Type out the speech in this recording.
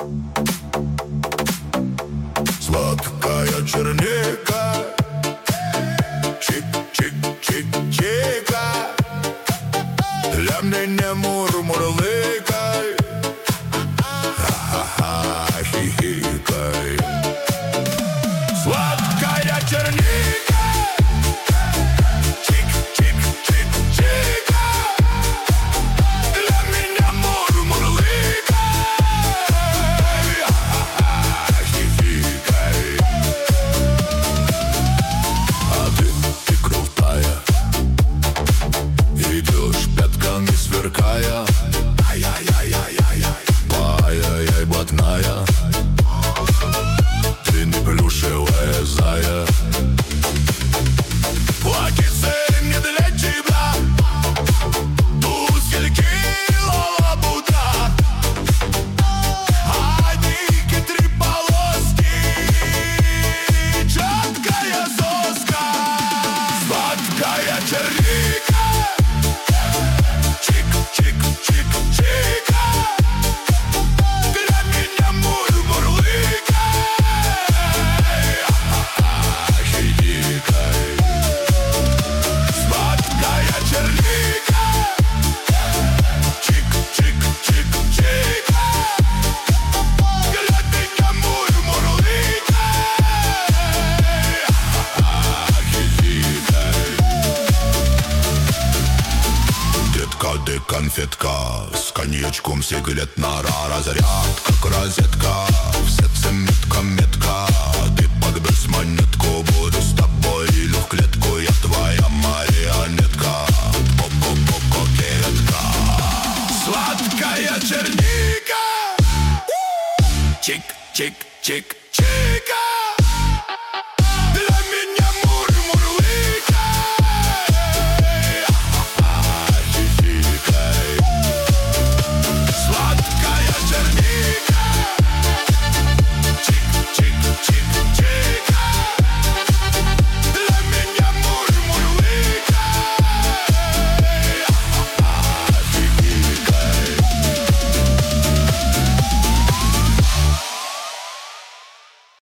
Сладкая черника, чик-чик-чик-чика, для меня мур-мурлыкай, ха-ха-ха, хихикай. Сладкая черника, чик-чик-чик-чика, для меня мур-мурлыкай, ха-ха-ха, хихикай. А ты крутая, идешь пятками сверкая, ай-яй-яй-яй-яй-яй, ай-яй-яй, блатная, ты не плюшевая зая. Платьице не для тебя, туфельки лабуда, одни три полоски, четкая соска. Сладкая черника, чик-чик-чик-чика, для меня мур-мурлыкай, ха-ха-ха, хихикай. Сладкая черника, чик-чик-чик-чика, для меня мур-мурлыкай, ха-ха-ха, хихикай. Детка, ты конфетка, с коньячком сигаретная разрядка, как розетка, в сердце метка-метка. Ты подбрось монетку, буду с тобой или в клетку, я твоя марионетка, по-по-по-кокетка. Сладкая черника, чик-чик-чик-чика,